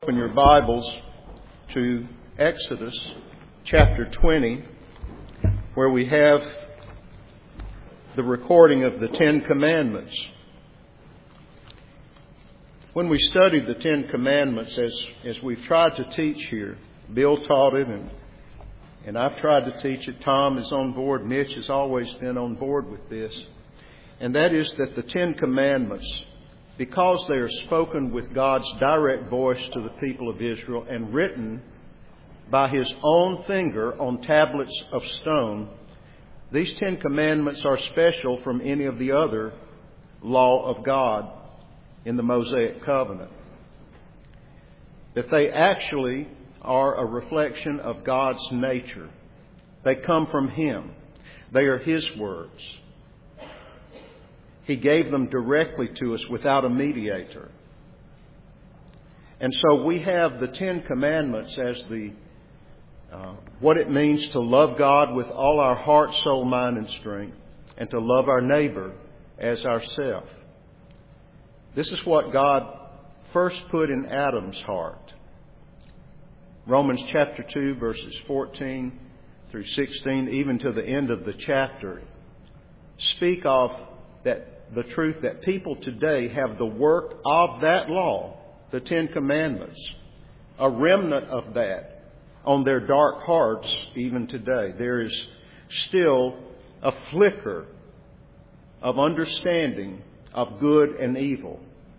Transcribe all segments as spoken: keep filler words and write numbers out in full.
Open your Bibles to Exodus chapter twenty, where we have the recording of the Ten Commandments. When we studied the Ten Commandments, as, as we've tried to teach here, Bill taught it and, and I've tried to teach it. Tom is on board. Mitch has always been on board with this. And that is that the Ten Commandments, because they are spoken with God's direct voice to the people of Israel and written by His own finger on tablets of stone, these Ten Commandments are special from any of the other law of God in the Mosaic covenant. That they actually are a reflection of God's nature. They come from Him. They are His words. He gave them directly to us without a mediator. And so we have the Ten Commandments as the uh, what it means to love God with all our heart, soul, mind, and strength, and to love our neighbor as ourself. This is what God first put in Adam's heart. Romans chapter two, verses fourteen through sixteen, even to the end of the chapter, speak of that the truth that people today have the work of that law, the Ten Commandments, a remnant of that on their dark hearts even today. There is still a flicker of understanding of good and evil.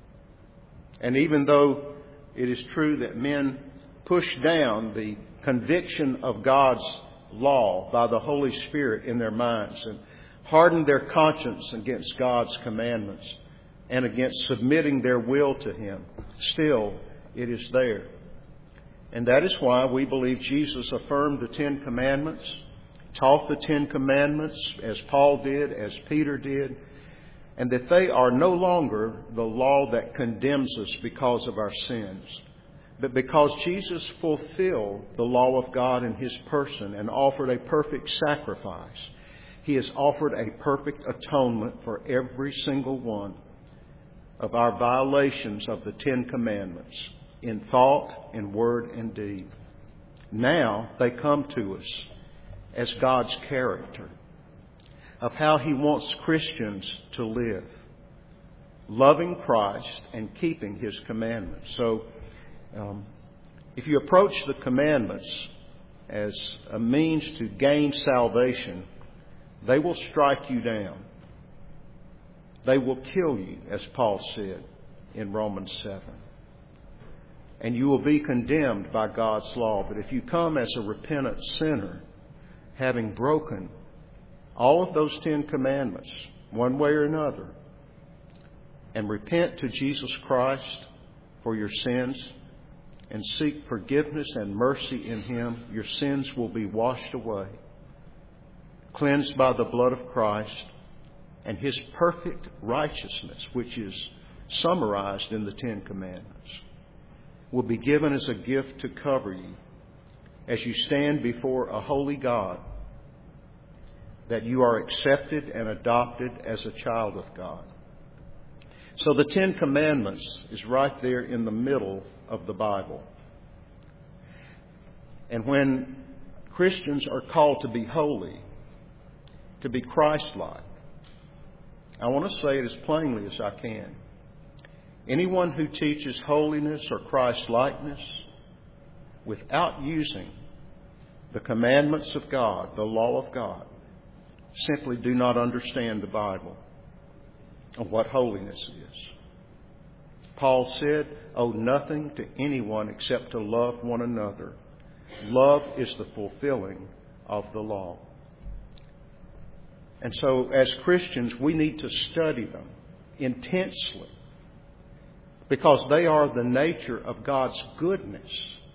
And even though it is true that men push down the conviction of God's law by the Holy Spirit in their minds and harden their conscience against God's commandments and against submitting their will to Him, still it is there. And that is why we believe Jesus affirmed the Ten Commandments, taught the Ten Commandments as Paul did, as Peter did, and that they are no longer the law that condemns us because of our sins, but because Jesus fulfilled the law of God in His person and offered a perfect sacrifice. He has offered a perfect atonement for every single one of our violations of the Ten Commandments in thought, in word, and deed. Now they come to us as God's character of how He wants Christians to live, loving Christ and keeping His commandments. So um, if you approach the commandments as a means to gain salvation, they will strike you down. They will kill you, as Paul said in Romans seven. And you will be condemned by God's law. But if you come as a repentant sinner, having broken all of those Ten Commandments, one way or another, and repent to Jesus Christ for your sins and seek forgiveness and mercy in Him, your sins will be washed away, cleansed by the blood of Christ, and His perfect righteousness, which is summarized in the Ten Commandments, will be given as a gift to cover you as you stand before a holy God, that you are accepted and adopted as a child of God. So the Ten Commandments is right there in the middle of the Bible. And when Christians are called to be holy, to be Christ-like, I want to say it as plainly as I can. Anyone who teaches holiness or Christ-likeness without using the commandments of God, the law of God, simply do not understand the Bible and what holiness is. Paul said, "Owe nothing to anyone except to love one another. Love is the fulfilling of the law." And so as Christians, we need to study them intensely because they are the nature of God's goodness.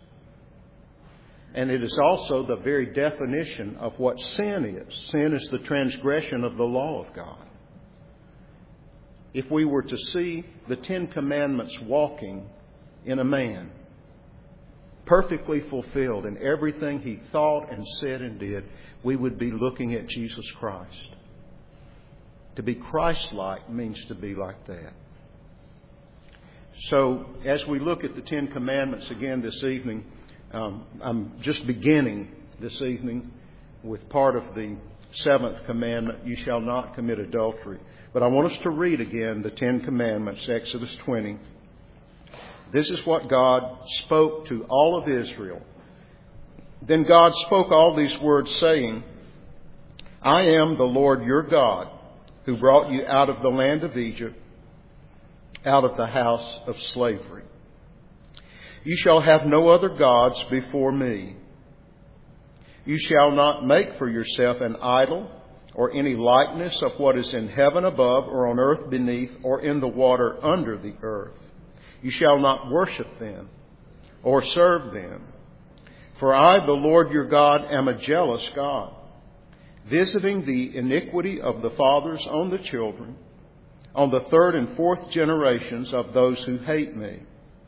And it is also the very definition of what sin is. Sin is the transgression of the law of God. If we were to see the Ten Commandments walking in a man, perfectly fulfilled in everything he thought and said and did, we would be looking at Jesus Christ. To be Christ-like means to be like that. So as we look at the Ten Commandments again this evening, um, I'm just beginning this evening with part of the seventh commandment, you shall not commit adultery. But I want us to read again the Ten Commandments, Exodus twenty. This is what God spoke to all of Israel. Then God spoke all these words, saying, I am the Lord your God, who brought you out of the land of Egypt, out of the house of slavery. You shall have no other gods before me. You shall not make for yourself an idol or any likeness of what is in heaven above or on earth beneath or in the water under the earth. You shall not worship them or serve them. For I, the Lord your God, am a jealous God, visiting the iniquity of the fathers on the children, on the third and fourth generations of those who hate me,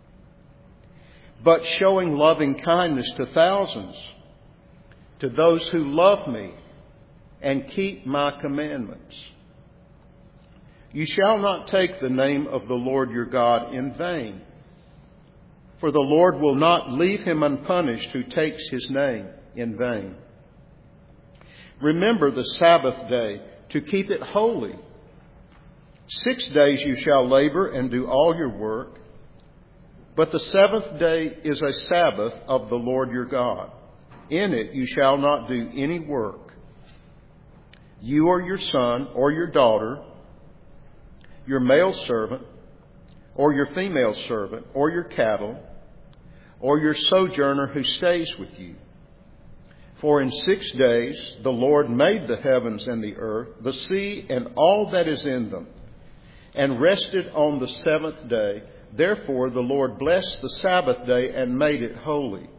but showing loving kindness to thousands, to those who love me and keep my commandments. You shall not take the name of the Lord your God in vain, for the Lord will not leave him unpunished who takes his name in vain. Remember the Sabbath day to keep it holy. Six days you shall labor and do all your work, but the seventh day is a Sabbath of the Lord your God. In it you shall not do any work, you or your son or your daughter, your male servant or your female servant or your cattle or your sojourner who stays with you. For in six days the Lord made the heavens and the earth, the sea and all that is in them, and rested on the seventh day. Therefore the Lord blessed the Sabbath day and made it holy.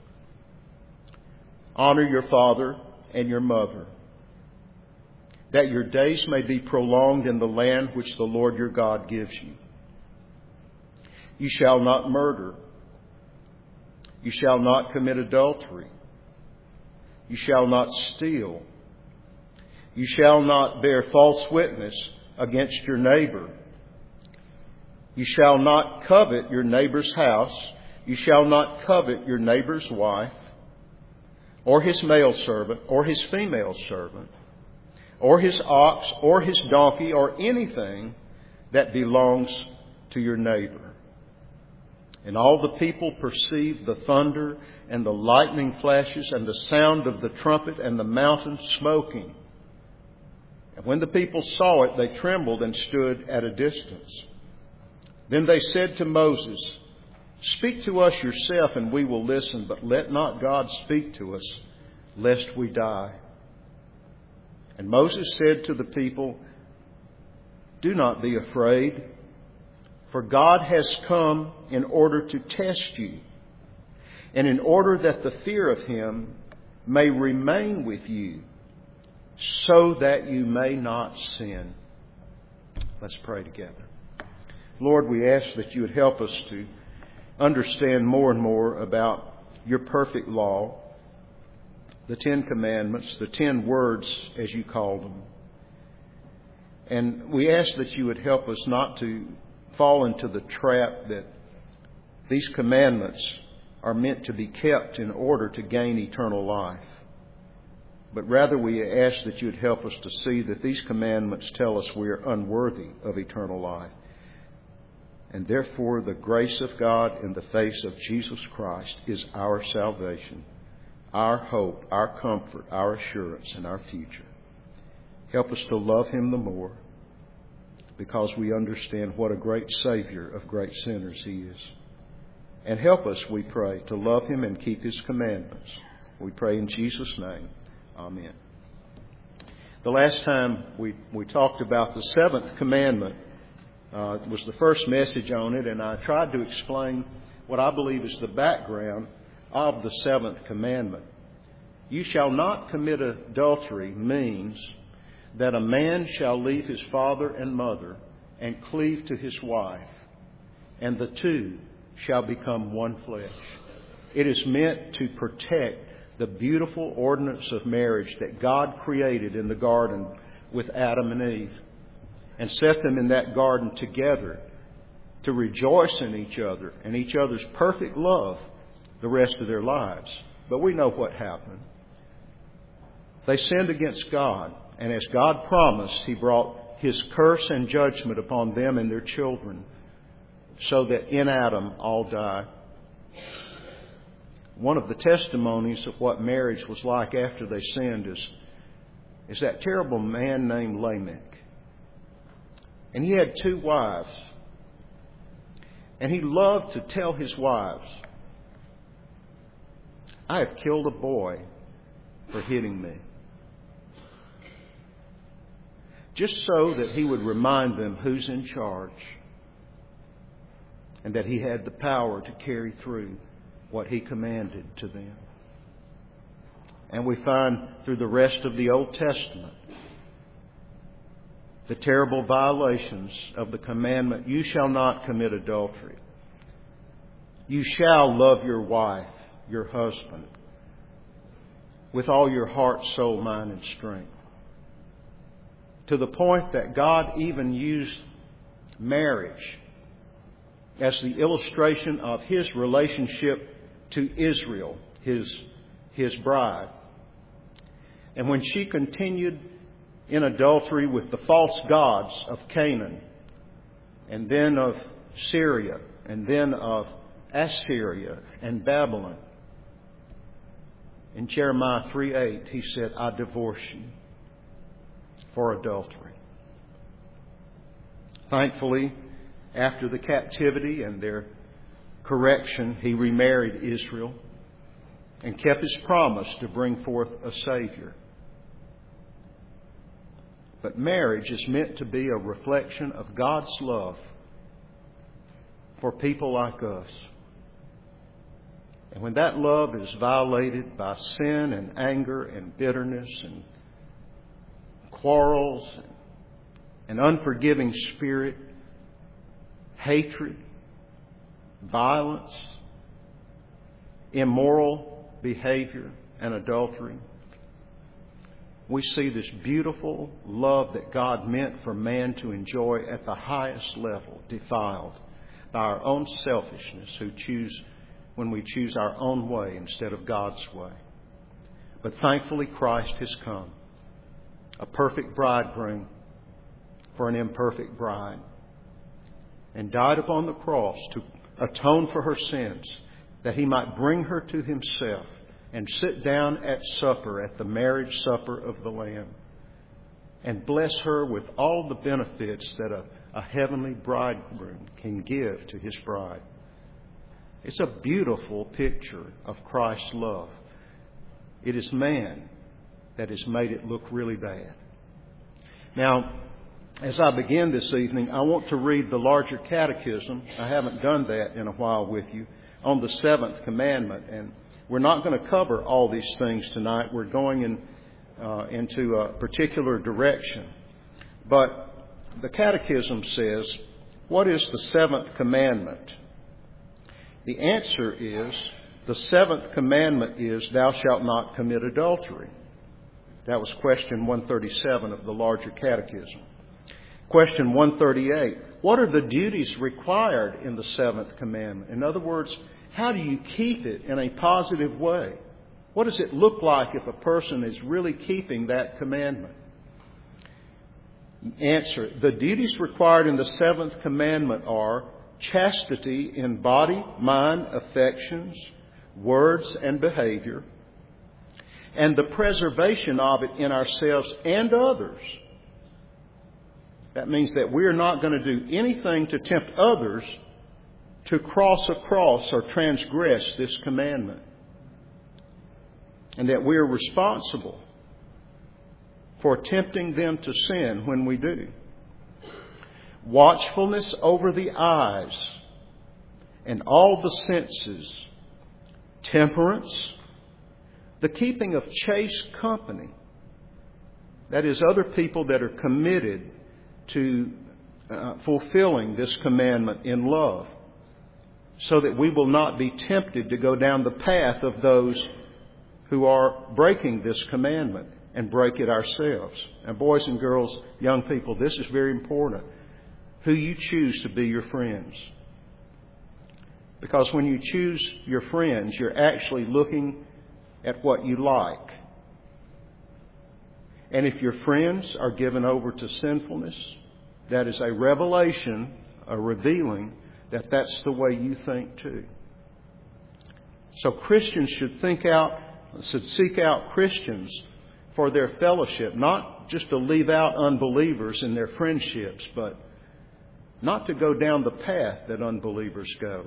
Honor your father and your mother, that your days may be prolonged in the land which the Lord your God gives you. You shall not murder. You shall not commit adultery. You shall not steal. You shall not bear false witness against your neighbor. You shall not covet your neighbor's house. You shall not covet your neighbor's wife, or his male servant, or his female servant, or his ox, or his donkey, or anything that belongs to your neighbor. And all the people perceived the thunder and the lightning flashes and the sound of the trumpet and the mountain smoking. And when the people saw it, they trembled and stood at a distance. Then they said to Moses, Speak to us yourself and we will listen, but let not God speak to us, lest we die. And Moses said to the people, Do not be afraid, for God has come in order to test you, and in order that the fear of him may remain with you, so that you may not sin. Let's pray together. Lord, we ask that you would help us to understand more and more about your perfect law, the Ten Commandments, the ten words as you call them. And we ask that you would help us not to fall into the trap that these commandments are meant to be kept in order to gain eternal life. But rather we ask that you would help us to see that these commandments tell us we are unworthy of eternal life. And therefore the grace of God in the face of Jesus Christ is our salvation, our hope, our comfort, our assurance, and our future. Help us to love him the more, because we understand what a great Savior of great sinners he is. And help us, we pray, to love him and keep his commandments. We pray in Jesus' name. Amen. The last time we, we talked about the seventh commandment uh, was the first message on it, and I tried to explain what I believe is the background of the seventh commandment. You shall not commit adultery means that a man shall leave his father and mother and cleave to his wife, and the two shall become one flesh. It is meant to protect the beautiful ordinance of marriage that God created in the garden with Adam and Eve, and set them in that garden together to rejoice in each other and each other's perfect love the rest of their lives. But we know what happened. They sinned against God, and as God promised, He brought His curse and judgment upon them and their children, so that in Adam all die. One of the testimonies of what marriage was like after they sinned is, is that terrible man named Lamech. And he had two wives. And he loved to tell his wives, "I have killed a boy for hitting me." Just so that he would remind them who's in charge and that he had the power to carry through what he commanded to them. And we find through the rest of the Old Testament the terrible violations of the commandment, "You shall not commit adultery. You shall love your wife, your husband, with all your heart, soul, mind, and strength." To the point that God even used marriage as the illustration of His relationship to Israel, His, His bride. And when she continued in adultery with the false gods of Canaan, and then of Syria, and then of Assyria and Babylon, in Jeremiah three eight, He said, "I divorce you for adultery." Thankfully, after the captivity and their correction, He remarried Israel and kept His promise to bring forth a Savior. But marriage is meant to be a reflection of God's love for people like us. And when that love is violated by sin and anger and bitterness and quarrels and unforgiving spirit, hatred, violence, immoral behavior, and adultery, we see this beautiful love that God meant for man to enjoy at the highest level defiled by our own selfishness, who choose when we choose our own way instead of God's way. But thankfully, Christ has come, a perfect bridegroom for an imperfect bride, and died upon the cross to atone for her sins, that He might bring her to Himself and sit down at supper, at the marriage supper of the Lamb, and bless her with all the benefits that a, a heavenly bridegroom can give to his bride. It's a beautiful picture of Christ's love. It is man that has made it look really bad. Now, as I begin this evening, I want to read the larger catechism. I haven't done that in a while with you, on the seventh commandment. And we're not going to cover all these things tonight. We're going in, uh, into a particular direction. But the catechism says, what is the seventh commandment? The answer is, the seventh commandment is, thou shalt not commit adultery. That was question one thirty-seven of the larger catechism. Question one thirty-eight, what are the duties required in the seventh commandment? In other words, how do you keep it in a positive way? What does it look like if a person is really keeping that commandment? Answer, the duties required in the seventh commandment are chastity in body, mind, affections, words, and behavior, and the preservation of it in ourselves and others. That means that we are not going to do anything to tempt others to cross across or transgress this commandment. And that we are responsible for tempting them to sin when we do. Watchfulness over the eyes and all the senses. Temperance. The keeping of chaste company. That is, other people that are committed to uh, fulfilling this commandment in love, so that we will not be tempted to go down the path of those who are breaking this commandment and break it ourselves. And boys and girls, young people, this is very important. who you choose to be your friends. Because when you choose your friends, you're actually looking at what you like. And if your friends are given over to sinfulness, that is a revelation, a revealing that that's the way you think too. So Christians should think out, should seek out Christians for their fellowship, not just to leave out unbelievers in their friendships, but not to go down the path that unbelievers go.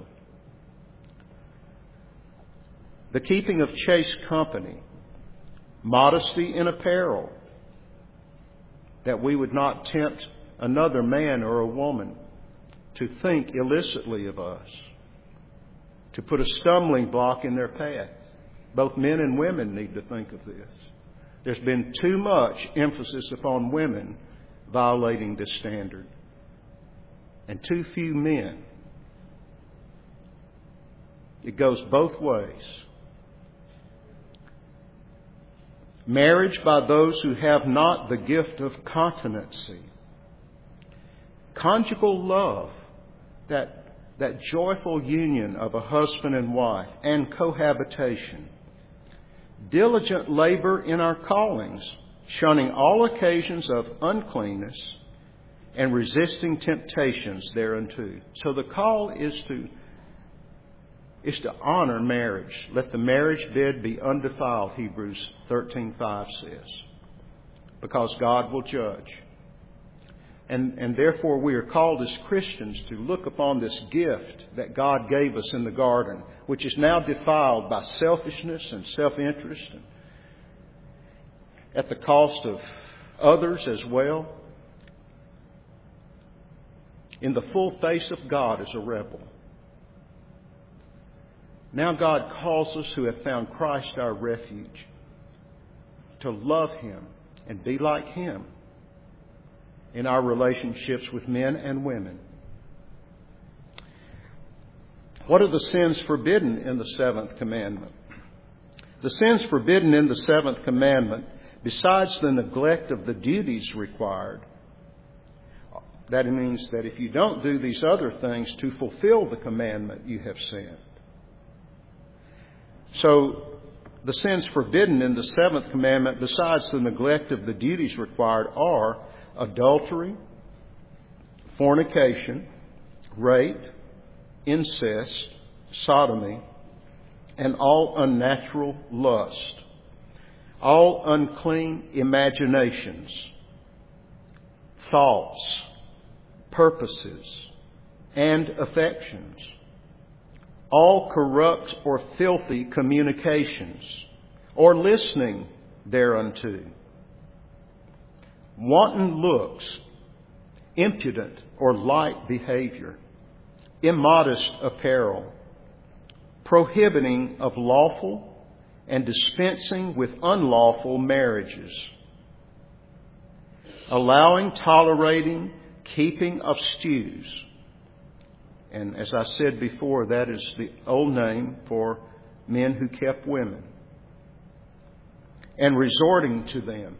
The keeping of chaste company, modesty in apparel, that we would not tempt another man or a woman to think illicitly of us, to put a stumbling block in their path. Both men and women need to think of this. There's been too much emphasis upon women violating this standard, and too few men. It goes both ways. Marriage by those who have not the gift of continency. Conjugal love, that, that joyful union of a husband and wife, and cohabitation. Diligent labor in our callings, shunning all occasions of uncleanness and resisting temptations thereunto. So the call is to is to honor marriage. Let the marriage bed be undefiled, Hebrews thirteen five says, because God will judge. And, and therefore we are called as Christians to look upon this gift that God gave us in the garden, which is now defiled by selfishness and self-interest, and at the cost of others as well, in the full face of God as a rebel. Now God calls us who have found Christ our refuge to love Him and be like Him in our relationships with men and women. What are the sins forbidden in the seventh commandment? The sins forbidden in the seventh commandment, besides the neglect of the duties required, that means that if you don't do these other things to fulfill the commandment, you have sinned. So the sins forbidden in the seventh commandment, besides the neglect of the duties required, are adultery, fornication, rape, incest, sodomy, and all unnatural lust, all unclean imaginations, thoughts, purposes, and affections, all corrupt or filthy communications, or listening thereunto, wanton looks, impudent or light behavior, immodest apparel, prohibiting of lawful and dispensing with unlawful marriages, allowing, tolerating, keeping of stews. And as I said before, that is the old name for men who kept women, and resorting to them.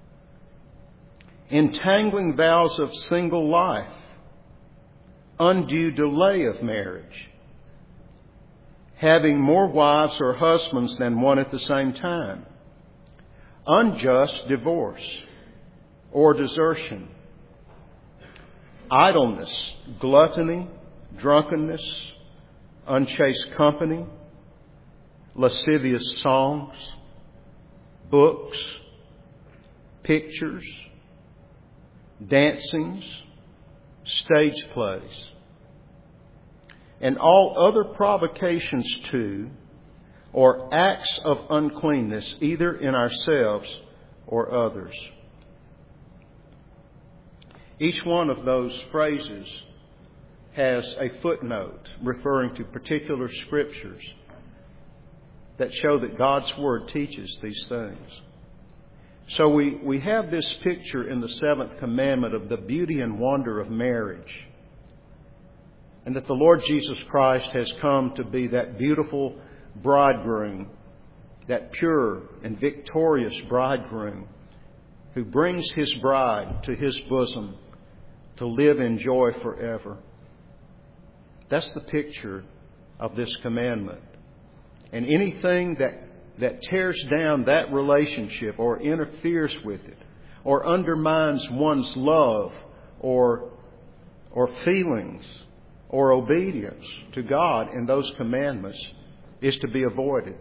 Entangling vows of single life, undue delay of marriage, having more wives or husbands than one at the same time, unjust divorce or desertion, idleness, gluttony, drunkenness, unchaste company, lascivious songs, books, pictures, dancings, stage plays, and all other provocations to or acts of uncleanness, either in ourselves or others. Each one of those phrases has a footnote referring to particular scriptures that show that God's Word teaches these things. So we, we have this picture in the seventh commandment of the beauty and wonder of marriage, and that the Lord Jesus Christ has come to be that beautiful bridegroom, that pure and victorious bridegroom who brings His bride to His bosom to live in joy forever. That's the picture of this commandment. And anything that, that tears down that relationship or interferes with it or undermines one's love or, or feelings or obedience to God in those commandments is to be avoided,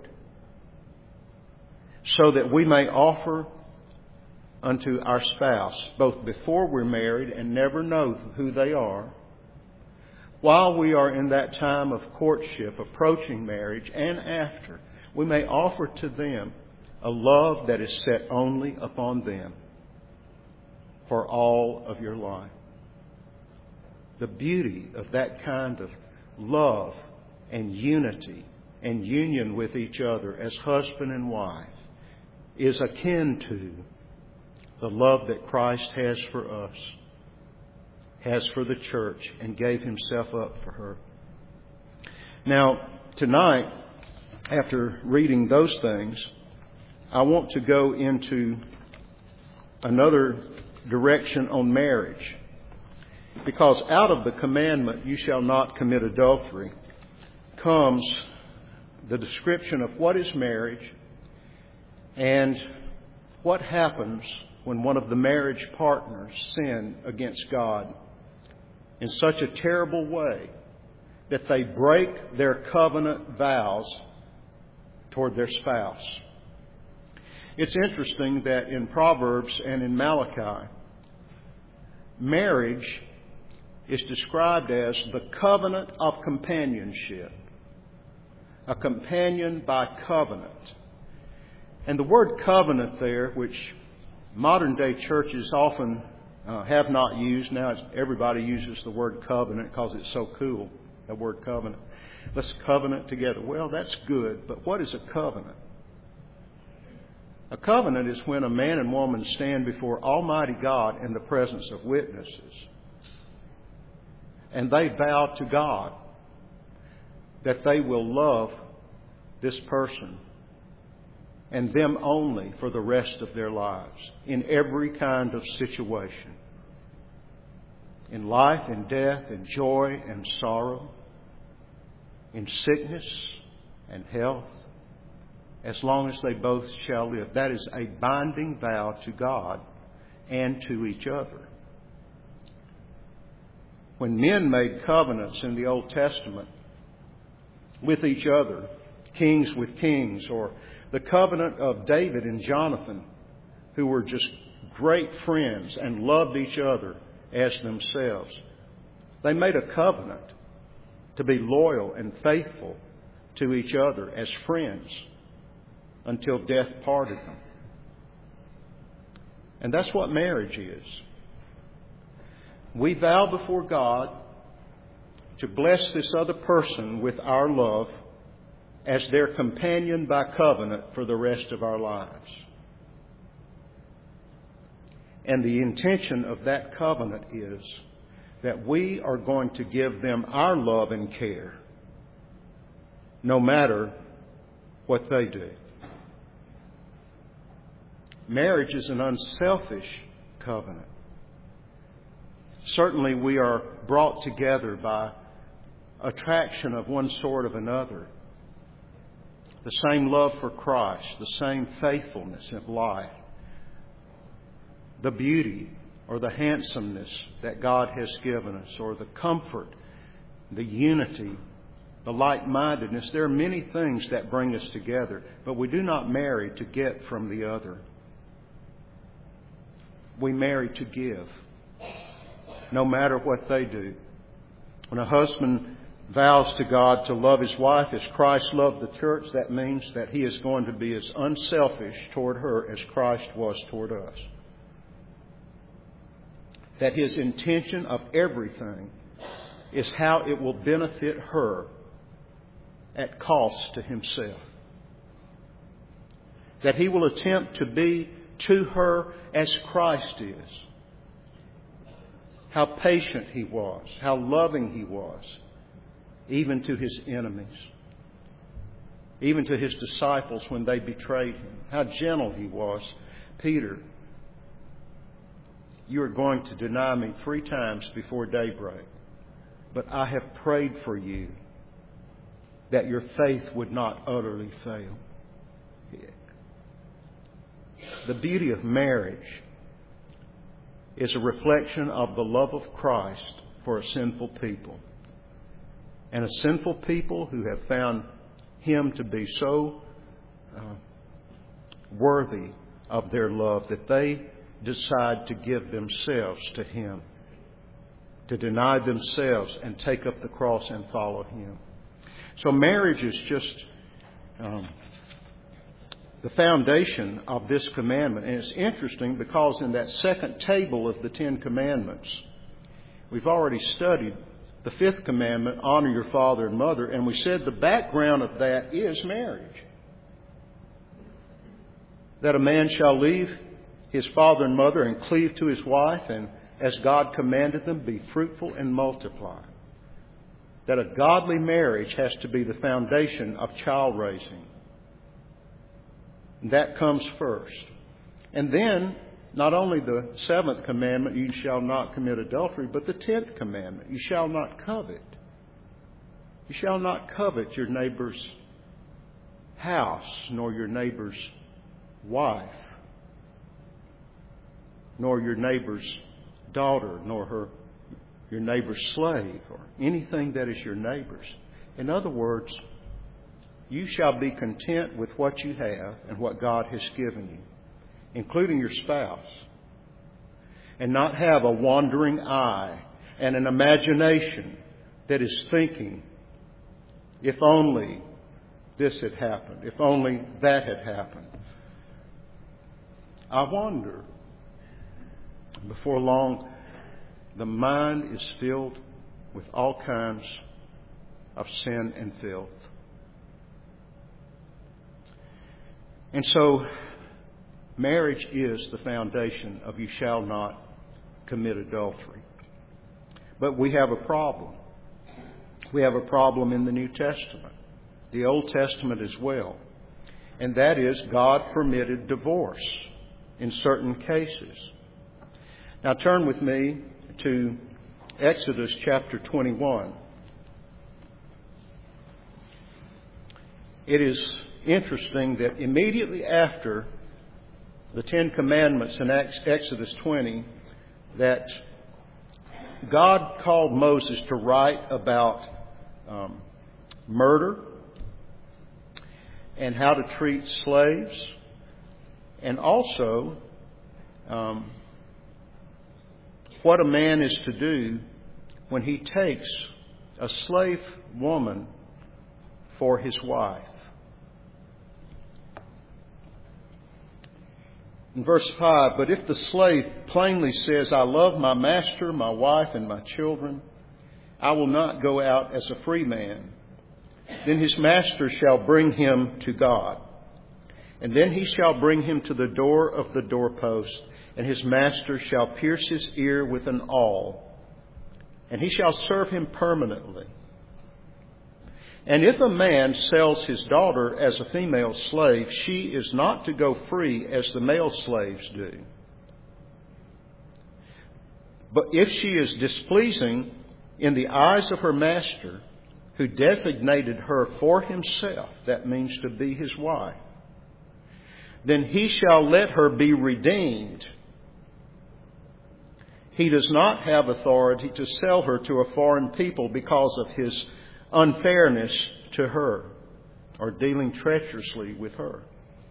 so that we may offer unto our spouse, both before we're married and never know who they are, while we are in that time of courtship, approaching marriage, and after, we may offer to them a love that is set only upon them for all of your life. The beauty of that kind of love and unity and union with each other as husband and wife is akin to the love that Christ has for us, has for the church, and gave Himself up for her. Now, tonight, after reading those things, I want to go into another direction on marriage. Because out of the commandment, "You shall not commit adultery," comes the description of what is marriage and what happens when one of the marriage partners sin against God in such a terrible way that they break their covenant vows toward their spouse. It's interesting that in Proverbs and in Malachi, marriage is described as the covenant of companionship. A companion by covenant. And the word covenant there, which modern day churches often uh, have not used. Now it's, everybody uses the word covenant because it's so cool, the word covenant. Let's covenant together. Well, that's good, but what is a covenant? A covenant is when a man and woman stand before Almighty God in the presence of witnesses. And they vow to God that they will love this person and them only for the rest of their lives in every kind of situation. In life, in death, in joy and sorrow, in sickness and health, as long as they both shall live. That is a binding vow to God and to each other. When men made covenants in the Old Testament with each other, kings with kings, or the covenant of David and Jonathan, who were just great friends and loved each other as themselves, they made a covenant to be loyal and faithful to each other as friends until death parted them. And that's what marriage is. We vow before God to bless this other person with our love as their companion by covenant for the rest of our lives. And the intention of that covenant is that we are going to give them our love and care, no matter what they do. Marriage is an unselfish covenant. Certainly we are brought together by attraction of one sort of another. The same love for Christ, the same faithfulness of life, the beauty or the handsomeness that God has given us, or the comfort, the unity, the like-mindedness. There are many things that bring us together, but we do not marry to get from the other. We marry to give, no matter what they do. When a husband vows to God to love his wife as Christ loved the church, that means that he is going to be as unselfish toward her as Christ was toward us. That his intention of everything is how it will benefit her at cost to himself. That he will attempt to be to her as Christ is. How patient he was, how loving he was, even to his enemies, even to his disciples when they betrayed him. How gentle he was, Peter. you are going to deny me three times before daybreak. But I have prayed for you that your faith would not utterly fail. The beauty of marriage is a reflection of the love of Christ for a sinful people. And a sinful people who have found Him to be so uh, worthy of their love that they decide to give themselves to Him, to deny themselves and take up the cross and follow Him. So marriage is just um, the foundation of this commandment. And it's interesting because in that second table of the Ten Commandments, we've already studied the fifth commandment, honor your father and mother, and we said the background of that is marriage. That a man shall leave his father and mother and cleave to his wife, and as God commanded them, be fruitful and multiply. That a godly marriage has to be the foundation of child raising. That comes first. And then, not only the seventh commandment, you shall not commit adultery, but the tenth commandment, you shall not covet. You shall not covet your neighbor's house, nor your neighbor's wife, nor your neighbor's daughter, nor her your neighbor's slave, or anything that is your neighbor's. In other words, you shall be content with what you have and what God has given you, including your spouse, and not have a wandering eye and an imagination that is thinking, if only this had happened, if only that had happened. I wonder, before long, the mind is filled with all kinds of sin and filth. And so, marriage is the foundation of you shall not commit adultery. But we have a problem. We have a problem in the New Testament, the Old Testament as well. And that is God permitted divorce in certain cases. Now turn with me to Exodus chapter twenty-one. It is interesting that immediately after the Ten Commandments in Exodus twenty, that God called Moses to write about um, murder and how to treat slaves, and also um, what a man is to do when he takes a slave woman for his wife. In verse five, but if the slave plainly says, I love my master, my wife, and my children, I will not go out as a free man, then his master shall bring him to God. And then he shall bring him to the door of the doorpost, and his master shall pierce his ear with an awl, and he shall serve him permanently. And if a man sells his daughter as a female slave, she is not to go free as the male slaves do. But if she is displeasing in the eyes of her master, who designated her for himself, that means to be his wife, then he shall let her be redeemed. He does not have authority to sell her to a foreign people because of his unfairness to her or dealing treacherously with her.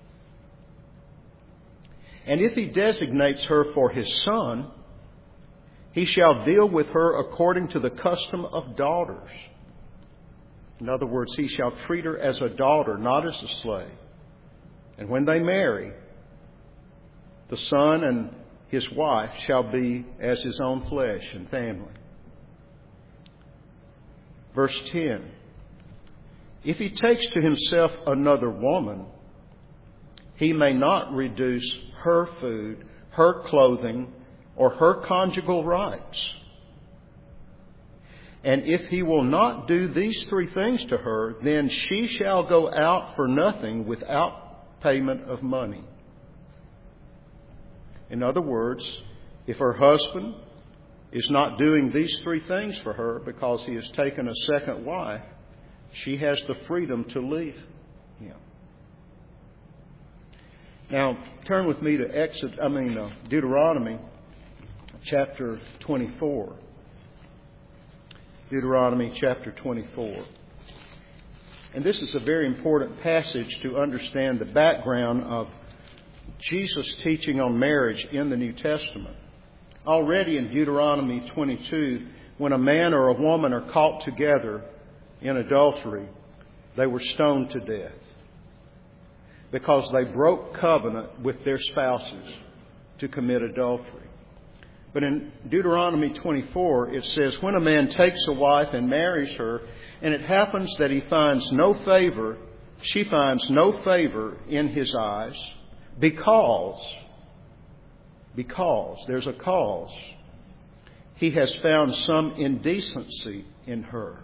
And if he designates her for his son, he shall deal with her according to the custom of daughters. In other words, he shall treat her as a daughter, not as a slave. And when they marry, the son and his wife shall be as his own flesh and family. Verse ten. If he takes to himself another woman, he may not reduce her food, her clothing, or her conjugal rights. And if he will not do these three things to her, then she shall go out for nothing without payment of money. In other words, If her husband is not doing these three things for her because he has taken a second wife, she has the freedom to leave him. Now, turn with me to Exodus, I mean uh, Deuteronomy chapter twenty-four. Deuteronomy chapter twenty-four. And this is a very important passage to understand the background of Jesus' teaching on marriage in the New Testament. Already in Deuteronomy twenty-two, when a man or a woman are caught together in adultery, they were stoned to death because they broke covenant with their spouses to commit adultery. But in Deuteronomy twenty-four, it says, when a man takes a wife and marries her, and it happens that he finds no favor, she finds no favor in his eyes, because, because, there's a cause, he has found some indecency in her.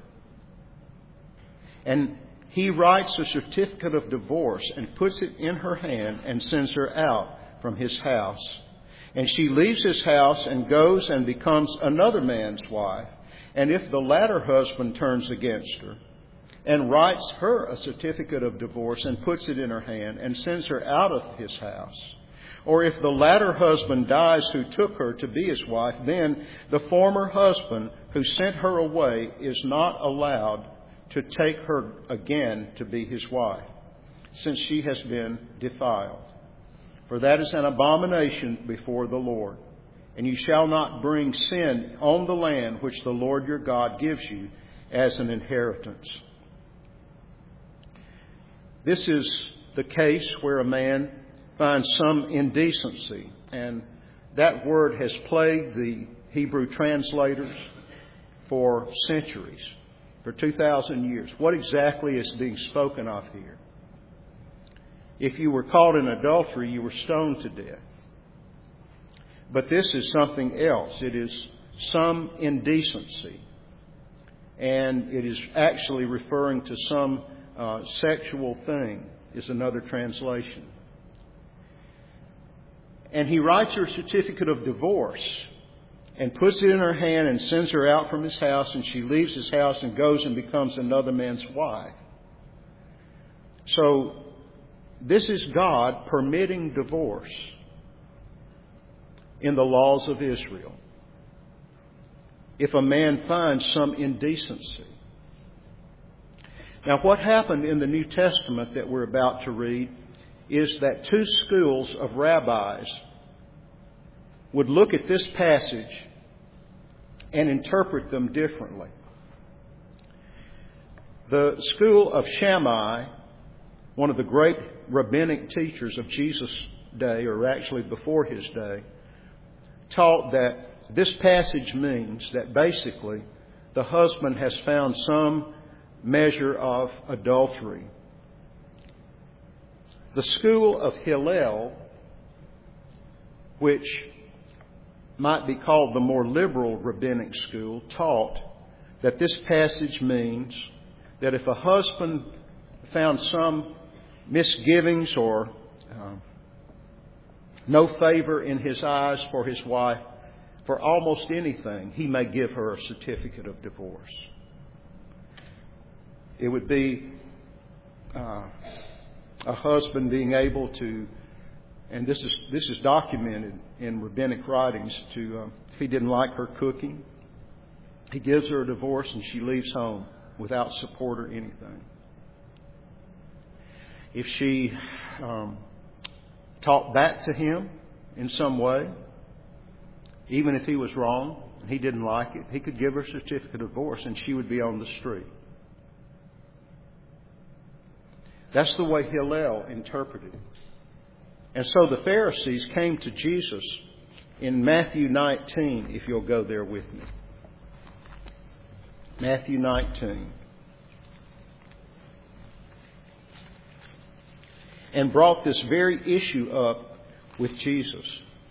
And he writes a certificate of divorce and puts it in her hand and sends her out from his house. And she leaves his house and goes and becomes another man's wife. And if the latter husband turns against her and writes her a certificate of divorce and puts it in her hand and sends her out of his house, or if the latter husband dies who took her to be his wife, then the former husband who sent her away is not allowed to take her again to be his wife, since she has been defiled. For that is an abomination before the Lord. And you shall not bring sin on the land which the Lord your God gives you as an inheritance. This is the case where a man finds some indecency. And that word has plagued the Hebrew translators for centuries, for two thousand years. What exactly is being spoken of here? If you were caught in adultery, you were stoned to death. But this is something else. It is some indecency. And it is actually referring to some uh, sexual thing, is another translation. And he writes her a certificate of divorce and puts it in her hand and sends her out from his house, and she leaves his house and goes and becomes another man's wife. So, this is God permitting divorce in the laws of Israel if a man finds some indecency. Now, what happened in the New Testament that we're about to read is that two schools of rabbis would look at this passage and interpret them differently. The school of Shammai, one of the great rabbinic teachers of Jesus' day, or actually before his day, taught that this passage means that basically the husband has found some measure of adultery. The school of Hillel, which might be called the more liberal rabbinic school, taught that this passage means that if a husband found some misgivings or uh, no favor in his eyes for his wife, for almost anything, he may give her a certificate of divorce. It would be uh, a husband being able to, and this is this is documented in rabbinic writings, to uh, if he didn't like her cooking, he gives her a divorce and she leaves home without support or anything. If she um, talked back to him in some way, even if he was wrong and he didn't like it, he could give her a certificate of divorce and she would be on the street. That's the way Hillel interpreted it. And so the Pharisees came to Jesus in Matthew nineteen, if you'll go there with me. Matthew nineteen. And brought this very issue up with Jesus.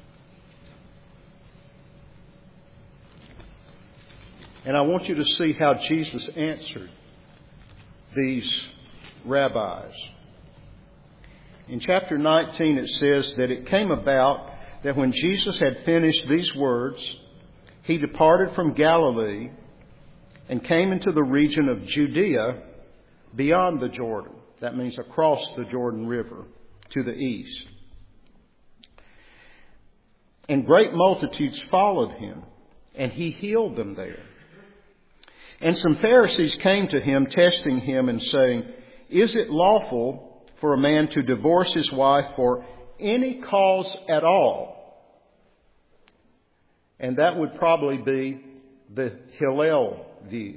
And I want you to see how Jesus answered these rabbis. In chapter nineteen it says that it came about that when Jesus had finished these words, he departed from Galilee and came into the region of Judea beyond the Jordan. That means across the Jordan River to the east. And great multitudes followed him, and he healed them there. And some Pharisees came to him, testing him and saying, "Is it lawful for a man to divorce his wife for any cause at all?" And that would probably be the Hillel view.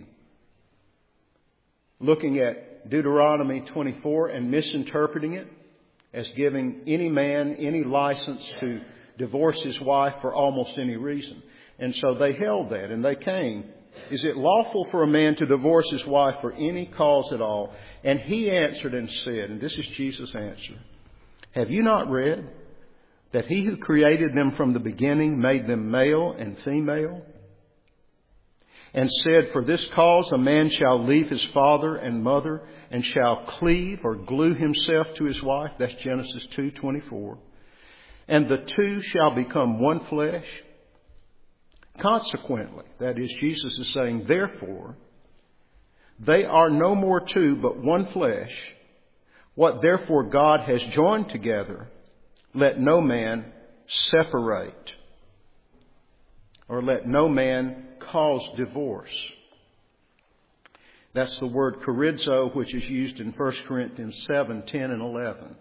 Looking at Deuteronomy twenty-four and misinterpreting it as giving any man any license to divorce his wife for almost any reason. And so they held that and they came. Is it lawful for a man to divorce his wife for any cause at all? And he answered and said, and this is Jesus' answer, "Have you not read that he who created them from the beginning made them male and female? And said, for this cause a man shall leave his father and mother and shall cleave or glue himself to his wife." That's Genesis two twenty-four. "And the two shall become one flesh. Consequently," that is, Jesus is saying, therefore, "they are no more two but one flesh. What therefore God has joined together, let no man separate." Or let no man cause divorce. That's the word chorizo, which is used in First Corinthians seven, ten, and eleven.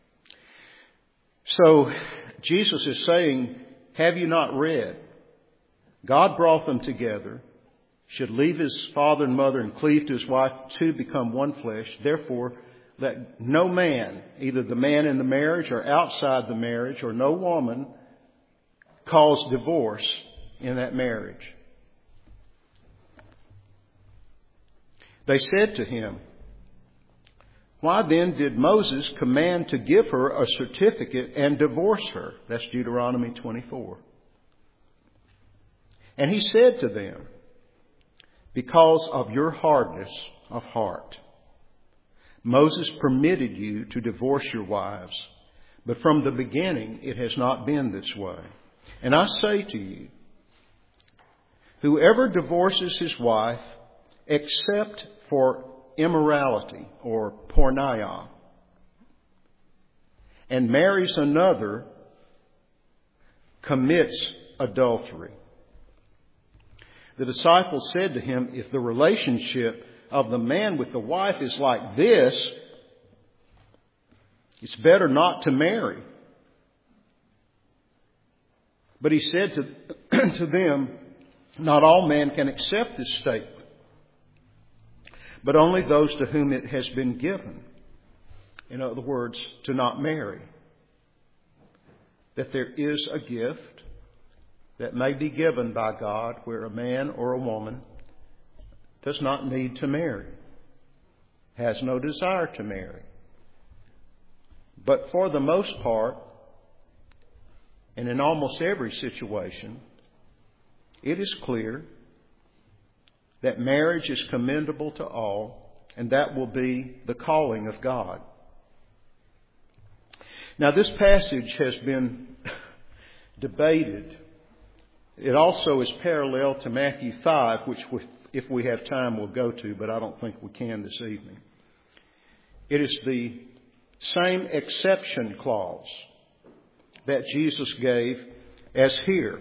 So Jesus is saying, have you not read? God brought them together, should leave his father and mother and cleave to his wife, two become one flesh. Therefore, let no man, either the man in the marriage or outside the marriage, or no woman, cause divorce in that marriage. They said to him, "Why then did Moses command to give her a certificate and divorce her?" That's Deuteronomy twenty-four. And he said to them, "Because of your hardness of heart. Moses permitted you to divorce your wives, but from the beginning it has not been this way. And I say to you, whoever divorces his wife, except for immorality or porneia, and marries another, commits adultery." The disciples said to him, "If the relationship of the man with the wife is like this, it's better not to marry." But he said to, to them, "Not all men can accept this statement, but only those to whom it has been given." In other words, to not marry. That there is a gift that may be given by God where a man or a woman does not need to marry, has no desire to marry. But for the most part, and in almost every situation, it is clear that marriage is commendable to all, and that will be the calling of God. Now, this passage has been debated. It also is parallel to Matthew five, which if we have time we'll go to, but I don't think we can this evening. It is the same exception clause that Jesus gave as here.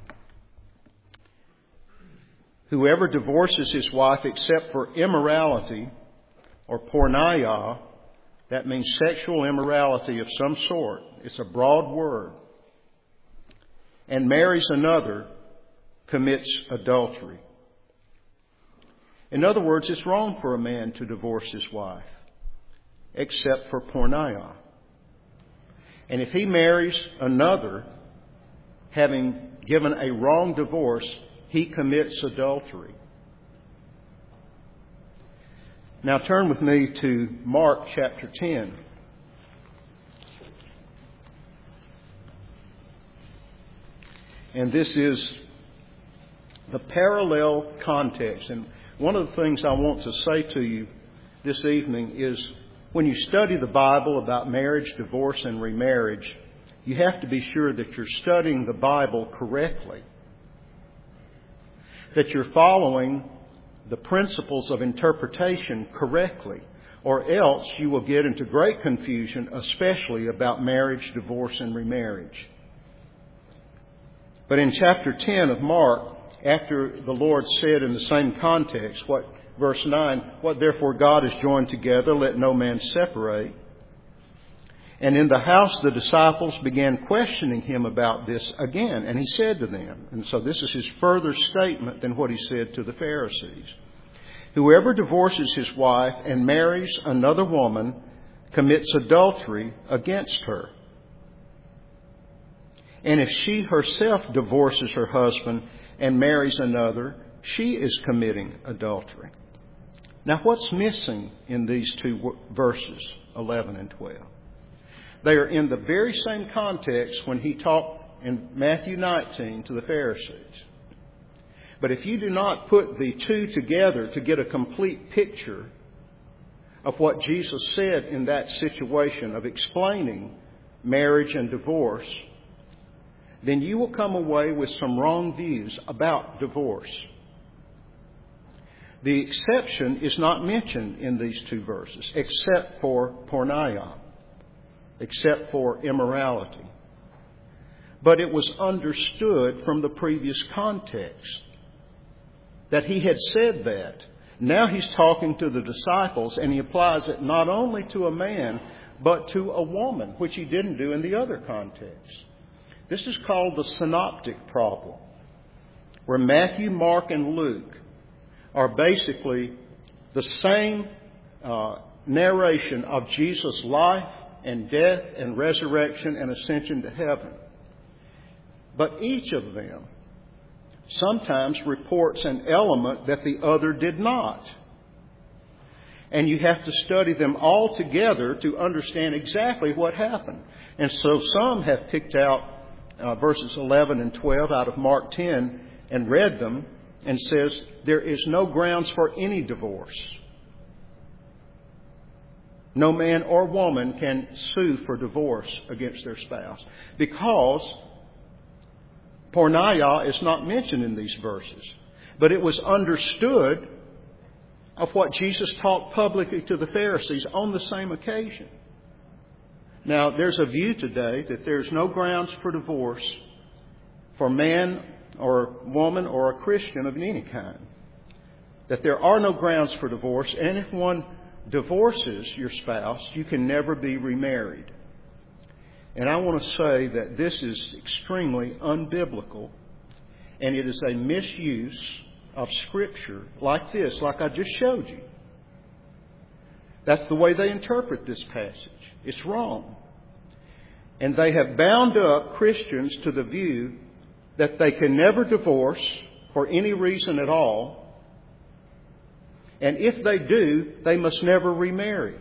Whoever divorces his wife except for immorality or porneia, that means sexual immorality of some sort. It's a broad word. And marries another, commits adultery. In other words, it's wrong for a man to divorce his wife, except for porneia. And if he marries another, having given a wrong divorce, he commits adultery. Now turn with me to Mark chapter ten. And this is the parallel context. And one of the things I want to say to you this evening is when you study the Bible about marriage, divorce, and remarriage, you have to be sure that you're studying the Bible correctly, that you're following the principles of interpretation correctly, or else you will get into great confusion, especially about marriage, divorce, and remarriage. But in chapter ten of Mark, after the Lord said in the same context, what verse nine, what therefore God has joined together, let no man separate. And in the house the disciples began questioning him about this again. And he said to them, and so this is his further statement than what he said to the Pharisees, whoever divorces his wife and marries another woman commits adultery against her. And if she herself divorces her husband and marries another, she is committing adultery. Now, what's missing in these two verses, eleven and twelve? They are in the very same context when he talked in Matthew nineteen to the Pharisees. But if you do not put the two together to get a complete picture of what Jesus said in that situation of explaining marriage and divorce, then you will come away with some wrong views about divorce. The exception is not mentioned in these two verses, except for porneia, except for immorality. But it was understood from the previous context that he had said that. Now he's talking to the disciples, and he applies it not only to a man, but to a woman, which he didn't do in the other context. This is called the synoptic problem, where Matthew, Mark, and Luke are basically the same uh, narration of Jesus' life and death and resurrection and ascension to heaven. But each of them sometimes reports an element that the other did not. And you have to study them all together to understand exactly what happened. And so some have picked out uh, verses eleven and twelve out of Mark ten and read them and says there is no grounds for any divorce. No man or woman can sue for divorce against their spouse because porneia is not mentioned in these verses. But it was understood of what Jesus taught publicly to the Pharisees on the same occasion. Now, there's a view today that there's no grounds for divorce for man or woman or a Christian of any kind. That there are no grounds for divorce, and if one divorces your spouse, you can never be remarried. And I want to say that this is extremely unbiblical, and it is a misuse of Scripture like this, like I just showed you. That's the way they interpret this passage. It's wrong. And they have bound up Christians to the view that they can never divorce for any reason at all. And if they do, they must never remarry.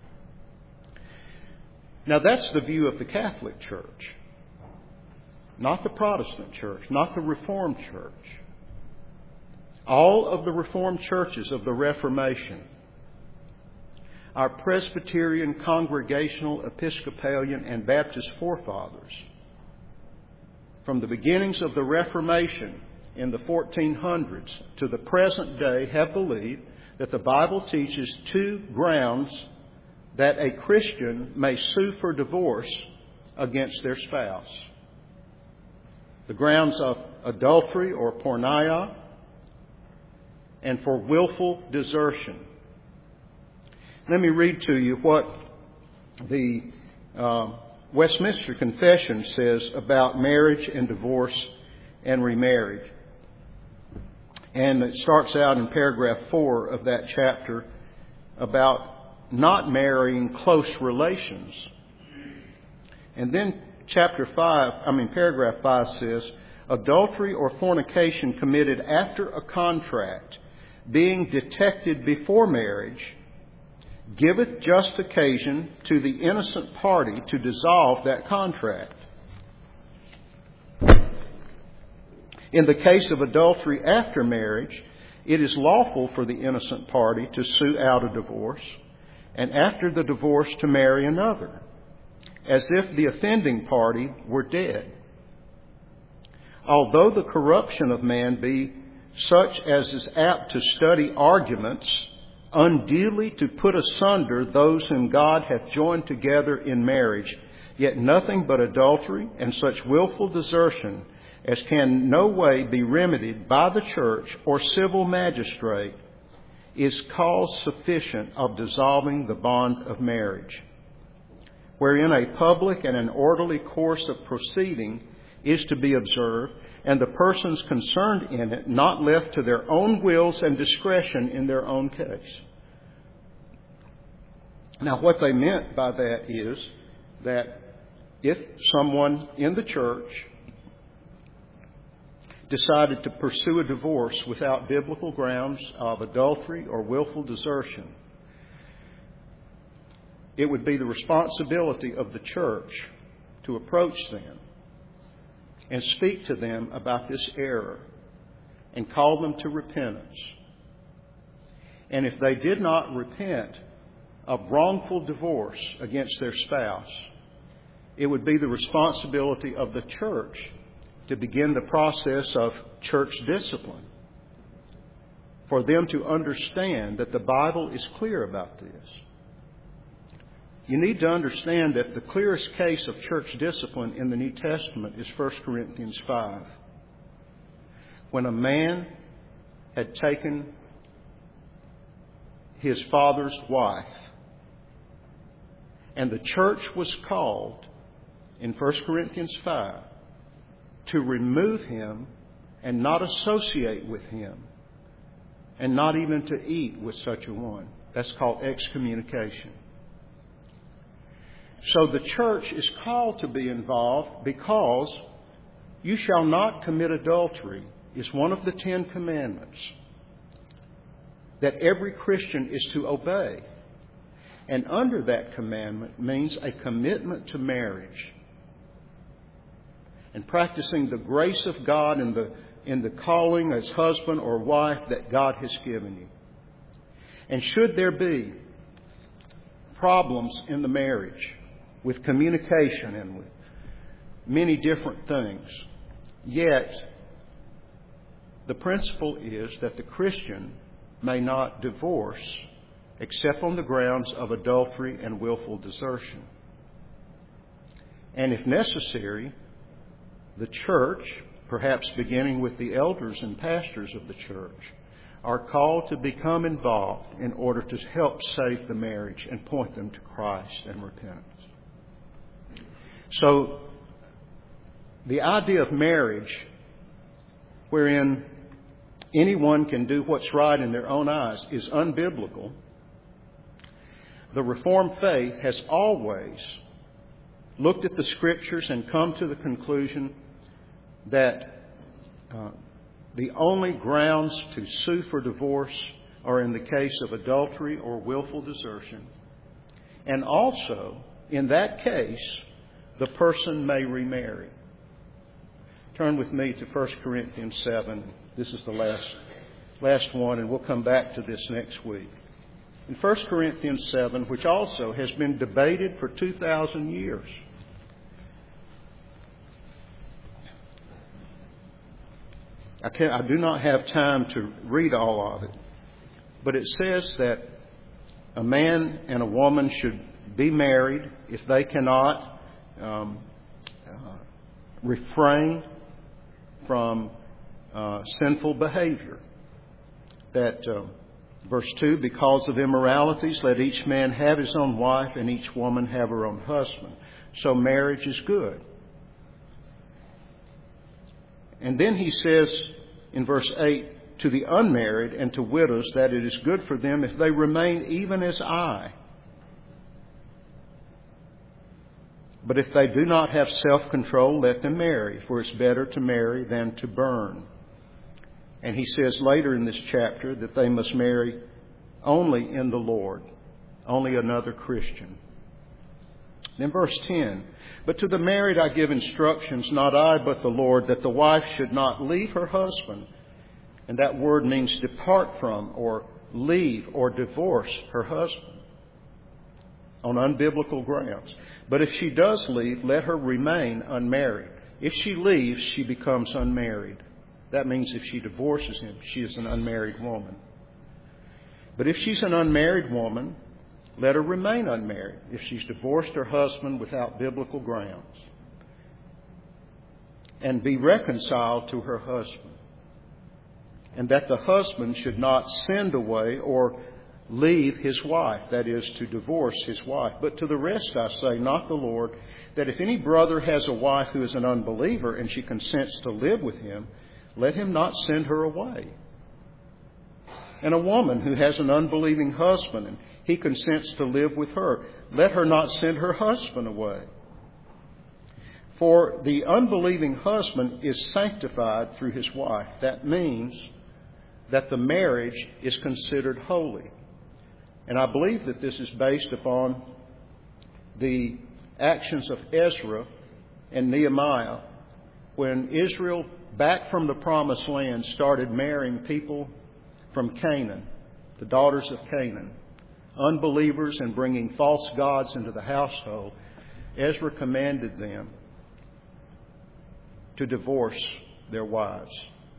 Now that's the view of the Catholic Church, not the Protestant Church, not the Reformed Church. All of the Reformed churches of the Reformation, our Presbyterian, Congregational, Episcopalian, and Baptist forefathers, from the beginnings of the Reformation in the fourteen hundreds to the present day, have believed that the Bible teaches two grounds that a Christian may sue for divorce against their spouse. The grounds of adultery or porneia, and for willful desertion. Let me read to you what the uh, Westminster Confession says about marriage and divorce and remarriage. And it starts out in paragraph four of that chapter about not marrying close relations. And then chapter five, I mean paragraph five says, adultery or fornication committed after a contract, being detected before marriage, giveth just occasion to the innocent party to dissolve that contract. In the case of adultery after marriage, it is lawful for the innocent party to sue out a divorce, and after the divorce to marry another. as if the offending party were dead. Although the corruption of man be such as is apt to study arguments, unduly to put asunder those whom God hath joined together in marriage, yet nothing but adultery and such wilful desertion as can no way be remedied by the church or civil magistrate is cause sufficient of dissolving the bond of marriage, wherein a public and an orderly course of proceeding is to be observed, and the persons concerned in it not left to their own wills and discretion in their own case. Now, what they meant by that is that if someone in the church decided to pursue a divorce without biblical grounds of adultery or willful desertion, it would be the responsibility of the church to approach them and speak to them about this error and call them to repentance. And if they did not repent of wrongful divorce against their spouse, it would be the responsibility of the church to begin the process of church discipline, for them to understand that the Bible is clear about this. You need to understand that the clearest case of church discipline in the New Testament is First Corinthians five. When a man had taken his father's wife, and the church was called in First Corinthians five to remove him and not associate with him, and not even to eat with such a one. That's called excommunication. So the church is called to be involved because you shall not commit adultery is one of the Ten Commandments that every Christian is to obey. And under that commandment means a commitment to marriage and practicing the grace of God in the, in the calling as husband or wife that God has given you. And should there be problems in the marriage with communication and with many different things, yet the principle is that the Christian may not divorce except on the grounds of adultery and willful desertion. And if necessary, the church, perhaps beginning with the elders and pastors of the church, are called to become involved in order to help save the marriage and point them to Christ and repentance. So, the idea of marriage, wherein anyone can do what's right in their own eyes, is unbiblical. The Reformed faith has always looked at the Scriptures and come to the conclusion that uh, the only grounds to sue for divorce are in the case of adultery or willful desertion. And also, in that case, the person may remarry. Turn with me to First Corinthians seven. This is the last, last one, and we'll come back to this next week. In First Corinthians seven, which also has been debated for two thousand years, I, can't, I do not have time to read all of it, but it says that a man and a woman should be married if they cannot um, uh, refrain from uh, sinful behavior. That uh, verse two, because of immoralities, let each man have his own wife and each woman have her own husband. So marriage is good. And then he says in verse eight, to the unmarried and to widows, that it is good for them if they remain even as I. But if they do not have self-control, let them marry, for it's better to marry than to burn. And he says later in this chapter that they must marry only in the Lord, only another Christian. Then verse ten, but to the married I give instructions, not I but the Lord, that the wife should not leave her husband. And that word means depart from or leave or divorce her husband. on unbiblical grounds. But if she does leave, let her remain unmarried. If she leaves, she becomes unmarried. That means if she divorces him, she is an unmarried woman. But if she's an unmarried woman, let her remain unmarried if she's divorced her husband without biblical grounds, and be reconciled to her husband. And that the husband should not send away or leave his wife, that is, to divorce his wife. But to the rest I say, not the Lord, that if any brother has a wife who is an unbeliever and she consents to live with him, let him not send her away. And a woman who has an unbelieving husband and he consents to live with her, let her not send her husband away. For the unbelieving husband is sanctified through his wife. That means that the marriage is considered holy. And I believe that this is based upon the actions of Ezra and Nehemiah when Israel, back from the promised land, started marrying people from Canaan, the daughters of Canaan, unbelievers, and bringing false gods into the household. Ezra commanded them to divorce their wives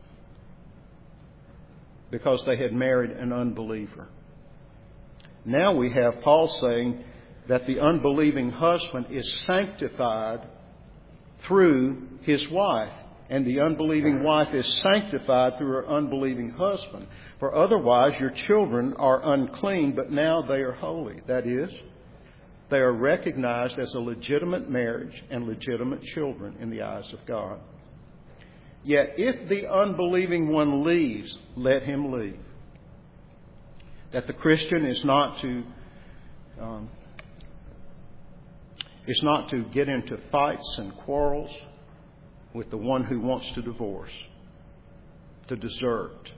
because they had married an unbeliever. Now we have Paul saying that the unbelieving husband is sanctified through his wife, and the unbelieving wife is sanctified through her unbelieving husband. For otherwise your children are unclean, but now they are holy. That is, they are recognized as a legitimate marriage and legitimate children in the eyes of God. Yet if the unbelieving one leaves, let him leave. That the Christian is not to um, is not to get into fights and quarrels with the one who wants to divorce, to desert,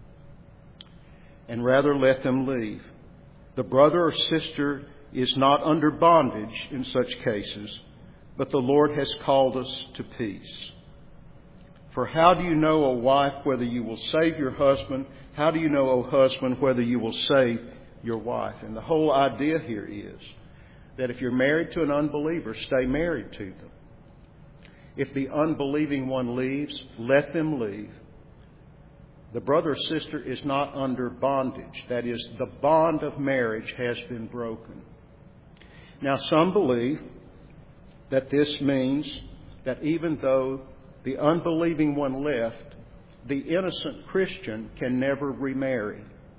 and rather let them leave. The brother or sister is not under bondage in such cases, but the Lord has called us to peace. For how do you know, O wife, whether you will save your husband? How do you know, O husband, whether you will save your wife? And the whole idea here is that if you're married to an unbeliever, stay married to them. If the unbelieving one leaves, let them leave. The brother or sister is not under bondage. That is, the bond of marriage has been broken. Now, some believe that this means that even though the unbelieving one left, the innocent Christian can never remarry.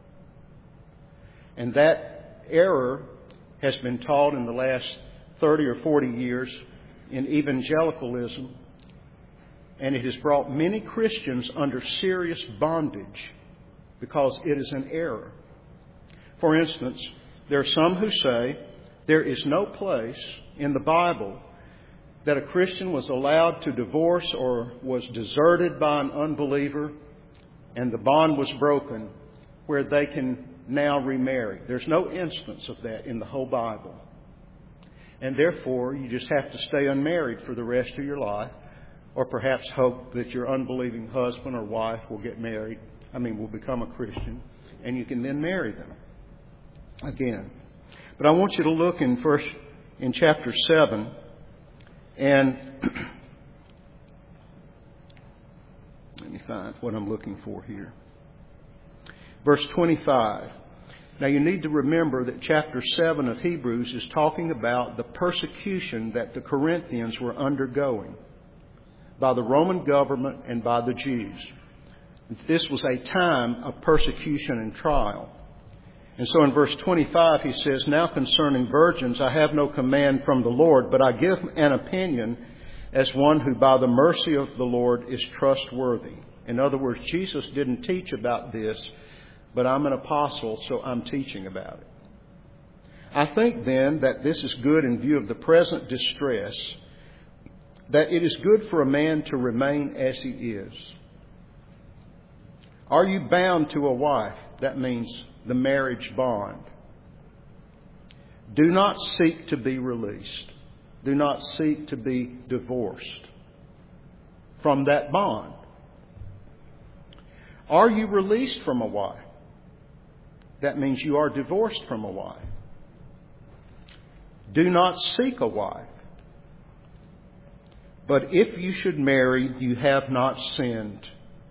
And that error has been taught in the last thirty or forty years in evangelicalism, and it has brought many Christians under serious bondage because it is an error. For instance, there are some who say there is no place in the Bible that a Christian was allowed to divorce or was deserted by an unbeliever and the bond was broken where they can now remarry. There's no instance of that in the whole Bible. And therefore, you just have to stay unmarried for the rest of your life, or perhaps hope that your unbelieving husband or wife will get married, I mean, will become a Christian, and you can then marry them again. But I want you to look in first in chapter seven, and let me find what I'm looking for here. Verse twenty-five. Now you need to remember that chapter seven of Hebrews is talking about the persecution that the Corinthians were undergoing by the Roman government and by the Jews. This was a time of persecution and trial. And so in verse twenty-five he says, "Now concerning virgins I have no command from the Lord, but I give an opinion as one who by the mercy of the Lord is trustworthy." In other words, Jesus didn't teach about this, but I'm an apostle, so I'm teaching about it. I think then that this is good in view of the present distress, that it is good for a man to remain as he is. Are you bound to a wife? That means the marriage bond. Do not seek to be released. Do not seek to be divorced from that bond. Are you released from a wife? That means you are divorced from a wife. Do not seek a wife. But if you should marry, you have not sinned.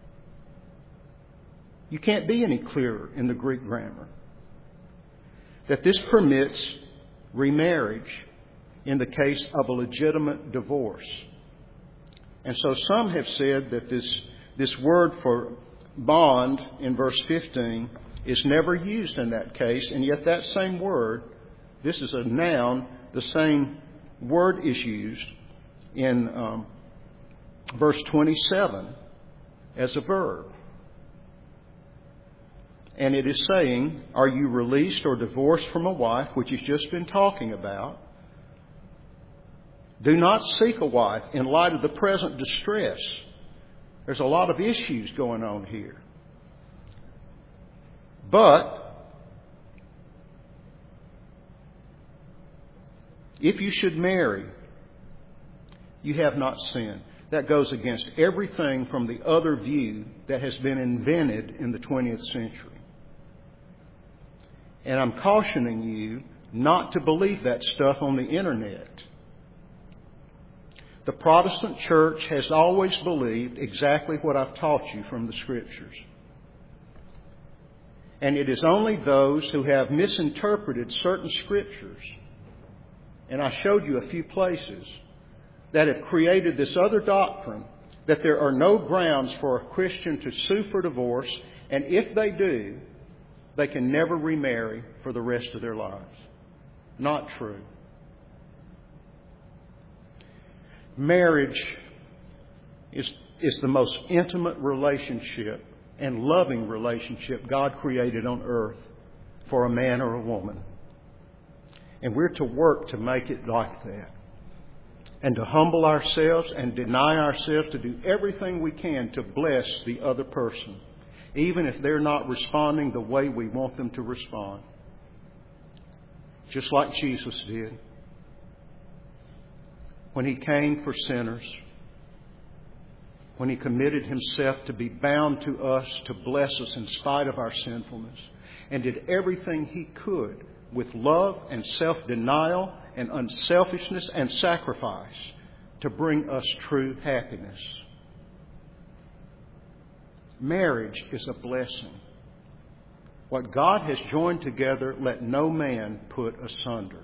You can't be any clearer in the Greek grammar that this permits remarriage in the case of a legitimate divorce. And so some have said that this, this word for bond in verse fifteen is never used in that case, and yet that same word, this is a noun, the same word is used in um, verse twenty-seven as a verb. And it is saying, are you released or divorced from a wife, which he's just been talking about? Do not seek a wife in light of the present distress. There's a lot of issues going on here. But if you should marry, you have not sinned. That goes against everything from the other view that has been invented in the twentieth century. And I'm cautioning you not to believe that stuff on the internet. The Protestant church has always believed exactly what I've taught you from the Scriptures. And it is only those who have misinterpreted certain Scriptures, and I showed you a few places, that have created this other doctrine that there are no grounds for a Christian to sue for divorce, and if they do, they can never remarry for the rest of their lives. Not true. Marriage is, is the most intimate relationship and loving relationship God created on earth for a man or a woman. And we're to work to make it like that. And to humble ourselves and deny ourselves, to do everything we can to bless the other person, even if they're not responding the way we want them to respond. Just like Jesus did when He came for sinners, when He committed Himself to be bound to us, to bless us in spite of our sinfulness, and did everything He could with love and self-denial and unselfishness and sacrifice to bring us true happiness. Marriage is a blessing. What God has joined together, let no man put asunder.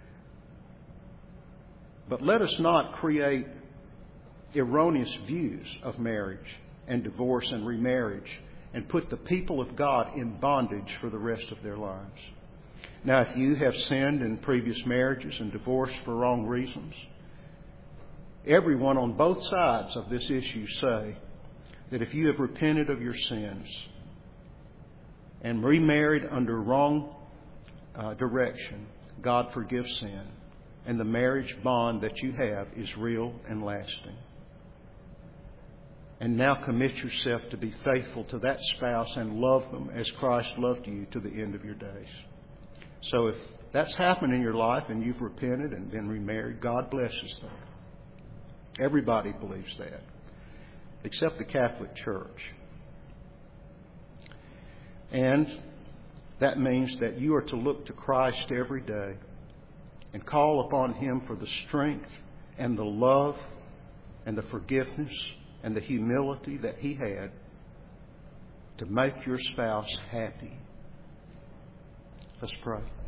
But let us not create erroneous views of marriage and divorce and remarriage and put the people of God in bondage for the rest of their lives. Now, if you have sinned in previous marriages and divorced for wrong reasons, everyone on both sides of this issue say that if you have repented of your sins and remarried under wrong uh, direction, God forgives sin, and the marriage bond that you have is real and lasting. And now commit yourself to be faithful to that spouse and love them as Christ loved you to the end of your days. So if that's happened in your life and you've repented and been remarried, God blesses that. Everybody believes that, except the Catholic Church. And that means that you are to look to Christ every day and call upon Him for the strength and the love and the forgiveness and the humility that He had to make your spouse happy. Let's pray.